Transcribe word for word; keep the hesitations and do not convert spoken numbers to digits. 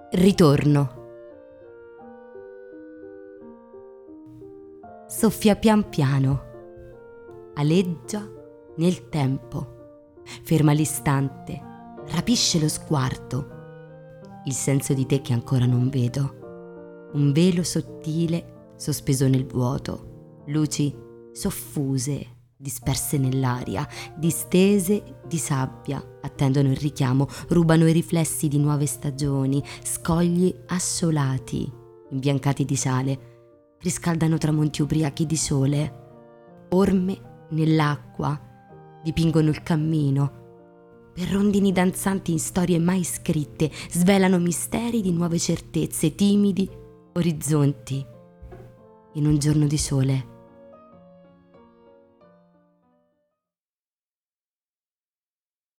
Ritorno. Soffia pian piano, aleggia nel tempo, ferma l'istante, rapisce lo sguardo, il senso di te che ancora non vedo, un velo sottile sospeso nel vuoto, luci soffuse, disperse nell'aria, distese di sabbia, attendono il richiamo, rubano i riflessi di nuove stagioni, scogli assolati, imbiancati di sale, riscaldano tramonti ubriachi di sole, orme nell'acqua, dipingono il cammino, per rondini danzanti in storie mai scritte, svelano misteri di nuove certezze, timidi orizzonti, in un giorno di sole.